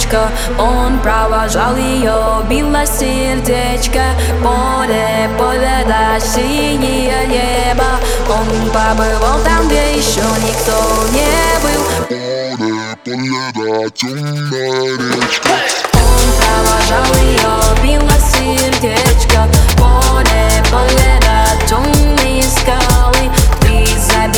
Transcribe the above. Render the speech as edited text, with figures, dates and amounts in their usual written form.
речка. Он провожал ее, било сердечко. Море, поле, дождь, синее небо. Он побывал там, где еще никто не был. Море, поле, да, темная речка. Он провожал ее, било сердечко. Море, поле, да, темные скалы. Ты за